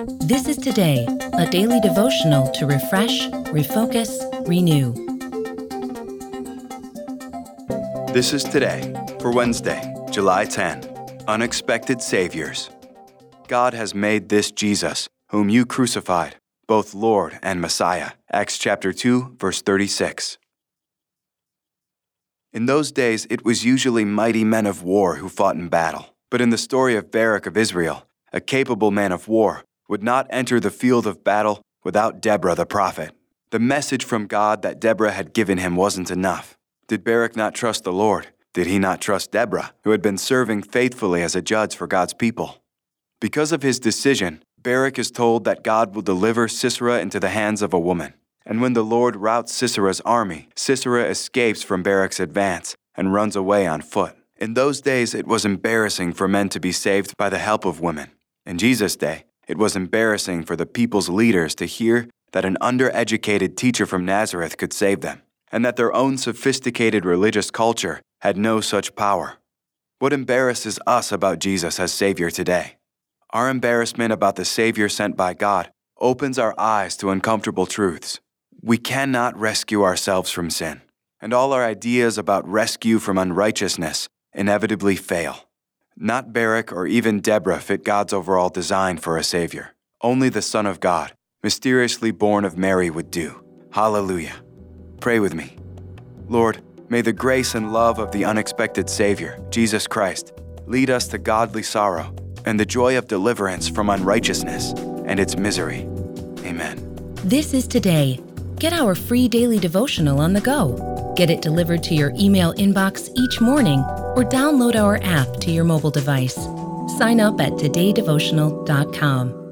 This is Today, a daily devotional to refresh, refocus, renew. This is Today for Wednesday, July 10. Unexpected Saviors. God has made this Jesus, whom you crucified, both Lord and Messiah. Acts chapter 2, verse 36. In those days, it was usually mighty men of war who fought in battle. But in the story of Barak of Israel, a capable man of war would not enter the field of battle without Deborah the prophet. The message from God that Deborah had given him wasn't enough. Did Barak not trust the Lord? Did he not trust Deborah, who had been serving faithfully as a judge for God's people? Because of his decision, Barak is told that God will deliver Sisera into the hands of a woman. And when the Lord routs Sisera's army, Sisera escapes from Barak's advance and runs away on foot. In those days, it was embarrassing for men to be saved by the help of women. In Jesus' day, it was embarrassing for the people's leaders to hear that an undereducated teacher from Nazareth could save them, and that their own sophisticated religious culture had no such power. What embarrasses us about Jesus as Savior today? Our embarrassment about the Savior sent by God opens our eyes to uncomfortable truths. We cannot rescue ourselves from sin, and all our ideas about rescue from unrighteousness inevitably fail. Not Barak or even Deborah fit God's overall design for a Savior. Only the Son of God, mysteriously born of Mary, would do. Hallelujah. Pray with me. Lord, may the grace and love of the unexpected Savior, Jesus Christ, lead us to godly sorrow and the joy of deliverance from unrighteousness and its misery. Amen. This is Today. Get our free daily devotional on the go. Get it delivered to your email inbox each morning or download our app to your mobile device. Sign up at todaydevotional.com.